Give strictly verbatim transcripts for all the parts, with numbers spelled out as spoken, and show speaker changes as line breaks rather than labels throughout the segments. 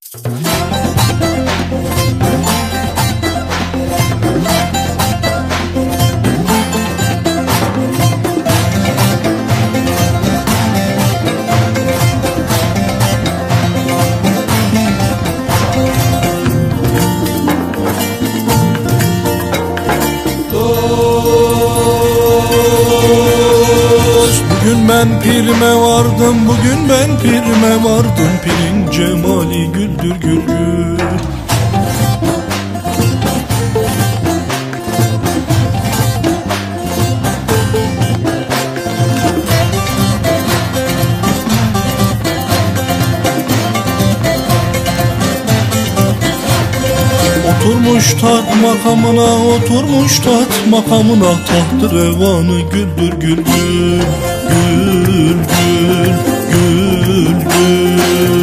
Bugün ben pirime vardım, bugün ben pirime vardım. Pirin cemali güldür güldür. Oturmuş tat makamına, oturmuş tat makamına. Tahtı revanı güldür güldür. Gül gül gül gül.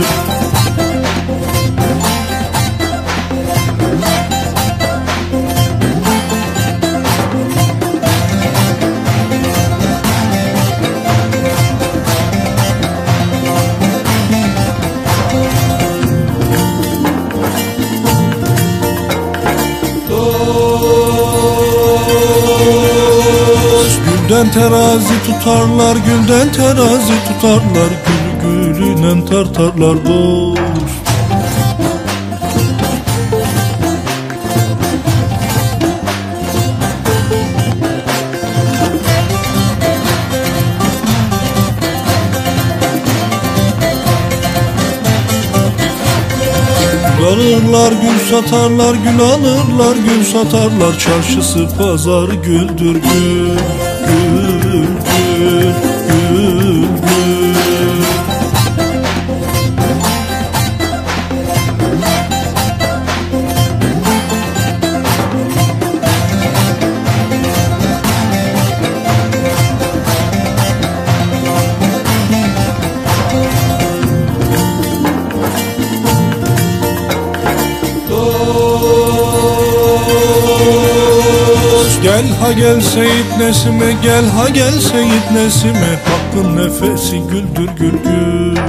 Gülden terazi tutarlar, gülden terazi tutarlar. Gül gülünen tartarlar dost. Gül alırlar, gül satarlar, gül alırlar, gül satarlar. Çarşısı pazarı güldür gül. Gül, gül, gül, gül. Gel ha gel Seyit Nesime, gel ha gel Seyit Nesime. Hakkın nefesi güldür güldür.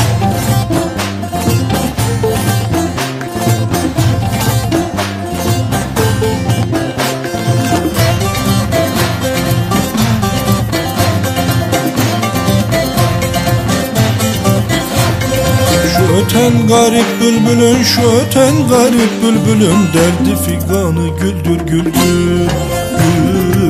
Şu öten garip bülbülün, şu öten garip bülbülün derdi figanı güldür güldür. Gül